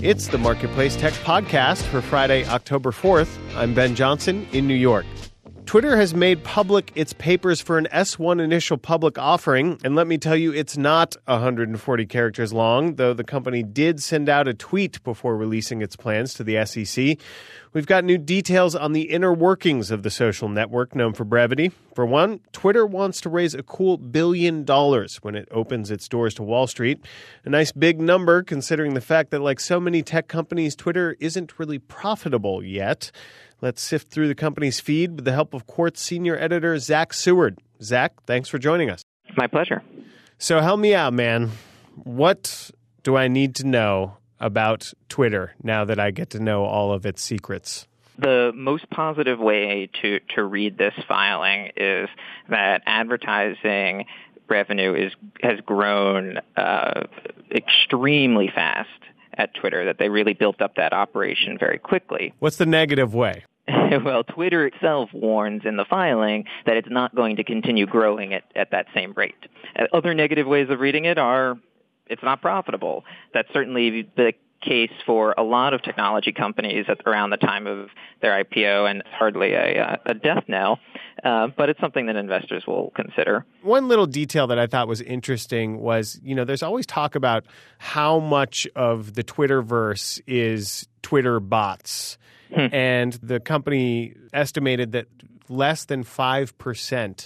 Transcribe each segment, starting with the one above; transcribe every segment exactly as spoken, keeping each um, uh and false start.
It's the Marketplace Tech Podcast for Friday, October fourth. I'm Ben Johnson in New York. Twitter has made public its papers for an S one initial public offering, and let me tell you, it's not one hundred forty characters long, though the company did send out a tweet before releasing its plans to the S E C. We've got new details on the inner workings of the social network known for brevity. For one, Twitter wants to raise a cool billion dollars when it opens its doors to Wall Street. A nice big number considering the fact that, like so many tech companies, Twitter isn't really profitable yet. Let's sift through the company's feed with the help of Quartz senior editor Zach Seward. Zach, thanks for joining us. My pleasure. So help me out, man. What do I need to know about Twitter now that I get to know all of its secrets? The most positive way to, to read this filing is that advertising revenue is has grown uh, extremely fast at Twitter, that they really built up that operation very quickly. What's the negative way? Well, Twitter itself warns in the filing that it's not going to continue growing at, at that same rate. Other negative ways of reading it are it's not profitable. That's certainly the case for a lot of technology companies at around the time of their I P O, and it's hardly a, a death knell, uh, but it's something that investors will consider. One little detail that I thought was interesting was, you know, there's always talk about how much of the Twitterverse is Twitter bots. Hmm. And the company estimated that less than five percent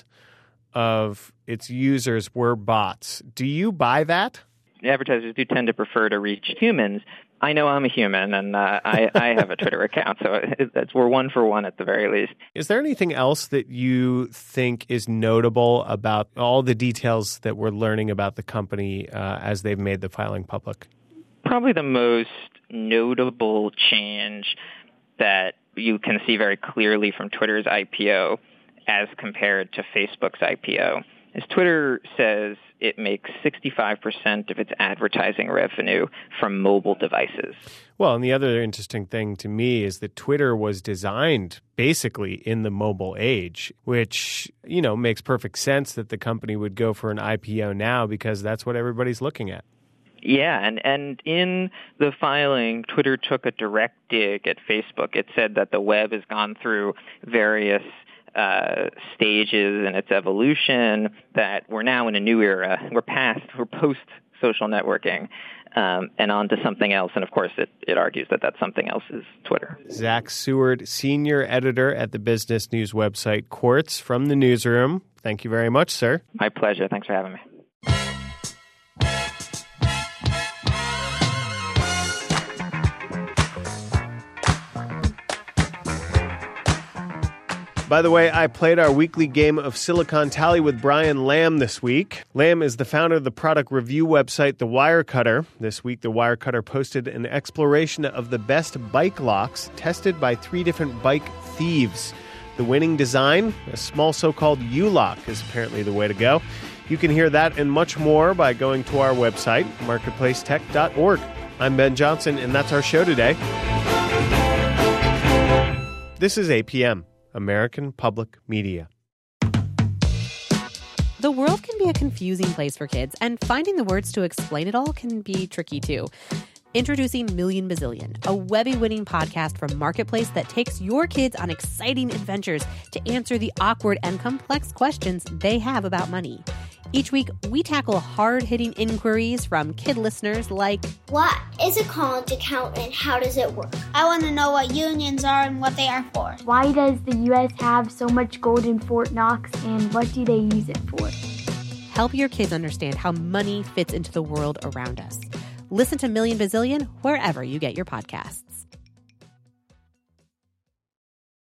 of its users were bots. Do you buy that? Advertisers do tend to prefer to reach humans. I know I'm a human, and uh, I, I have a Twitter account, so it's, we're one for one at the very least. Is there anything else that you think is notable about all the details that we're learning about the company uh, as they've made the filing public? Probably the most notable change that you can see very clearly from Twitter's I P O as compared to Facebook's I P O is Twitter says it makes sixty-five percent of its advertising revenue from mobile devices. Well, and the other interesting thing to me is that Twitter was designed basically in the mobile age, which, you know, makes perfect sense that the company would go for an I P O now because that's what everybody's looking at. Yeah, and, and in the filing, Twitter took a direct dig at Facebook. It said that the web has gone through various uh, stages in its evolution, that we're now in a new era. We're past, we're post-social networking, um, and on to something else. And, of course, it, it argues that that something else is Twitter. Zach Seward, senior editor at the business news website Quartz from the newsroom. Thank you very much, sir. My pleasure. Thanks for having me. By the way, I played our weekly game of Silicon Tally with Brian Lamb this week. Lamb is the founder of the product review website The Wirecutter. This week, The Wirecutter posted an exploration of the best bike locks tested by three different bike thieves. The winning design, a small so-called U-lock, is apparently the way to go. You can hear that and much more by going to our website, marketplace tech dot org. I'm Ben Johnson, and that's our show today. This is A P M. American Public Media. The world can be a confusing place for kids, and finding the words to explain it all can be tricky too. Introducing Million Bazillion, a Webby-winning podcast from Marketplace that takes your kids on exciting adventures to answer the awkward and complex questions they have about money. Each week, we tackle hard-hitting inquiries from kid listeners like, what is a college account and how does it work? I want to know what unions are and what they are for. Why does the U S have so much gold in Fort Knox, and what do they use it for? Help your kids understand how money fits into the world around us. Listen to Million Bazillion wherever you get your podcasts.